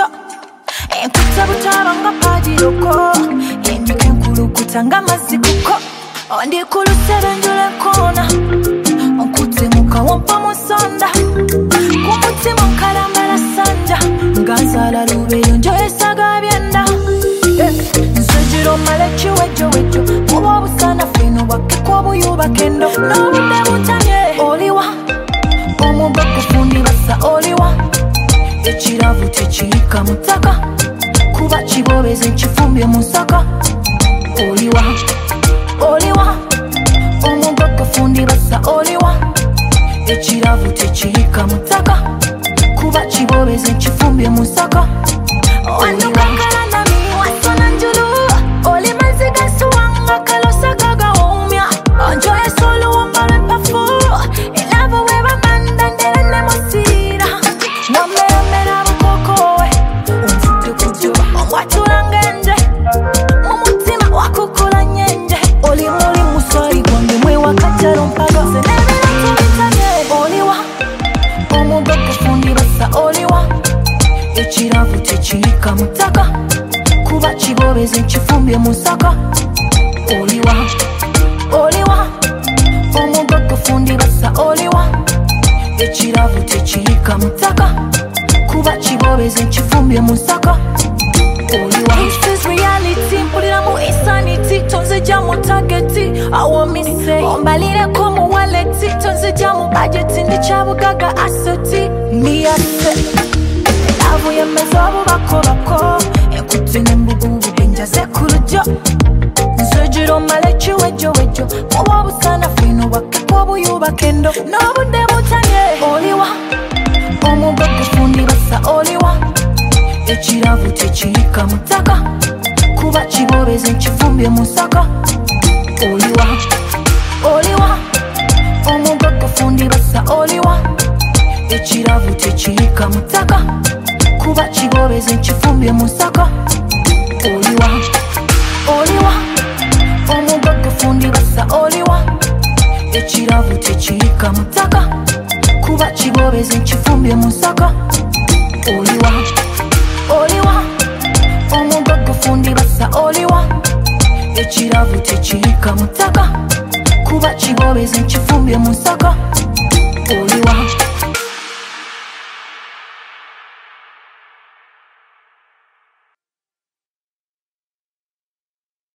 lujo enkuta butabanga padiroko enjuka enkulukuta nga mazzi kuko ndi ku lusebenjula enkoona onkute mukawompa musonda ku mutima nkalambala sanja nga nzaala lubeyo njoyesaga byenda nsejiro male kiwejjowejjo oba obusana feno bwakkeko obuyubakendo n'obudde butanye oliwa omugo kufundi bassa oliwa ekiravu tekiyika mu ttaka kuba kibobeze nkifumbye mu nsaka oliwa oliwa omugo kufundi bassa oliwa ekiravu tekiyika mu ttaka kuba kibobeze nkifumbye mu nsaka wandukakala nami wasona njulu oli maziga suwanga kalosaka gawumya onjoye soluwomba lwepafu elavo webamanda ndere nemusira wameramera bukokowe onfudde kujoba omwatula ngenje mu mutima wakukula nyenje oli muli muswayi gwange mwewakatalo mpaga senebiratu bitanye oliwa omugo kufundi bassa oliwa ekiravu tekiyika mu ttaka kuba kibobeze nkifumbye mu nsaka oliwa oliwa omugo kufundi bassa oliwa ekiravu tekiyika mu ttaka kuba kibobeze nkifumbye mu nsaka oliwa This is reality mpuliramu insanity tonzija mu targeti awomise ombalireko mu waleti tonzija mu budgeti ndikyabugaga aseti miyase elavu yemmeza obubakobako enkutte n'embugubu enjaze ku lujo nsejiro male kiwejjowejjo oba obusana feno bwakkeko obuyubakendo n'obudde butanye oliwa omugo kufundi bassa oliwa ekiravu tekiyika mu ttaka kuba kibobeze nkifumbye mu nsaka oliwa oliwa omugo kufundi bassa oliwa ekiravu tekiyika mu ttaka kuba kibobeze nkifumbye mu nsaka oliwa oliwa omugo kufundi bassa oliwa ekiravu tekiyika mu ttaka kuba kibobeze nkifumbye mu nsaka oliwa oliwa omugo kufundi bassa oliwa ekiravu tekiyika mu ttaka kuba kibobeze nkifumbye mu nsaka oliwa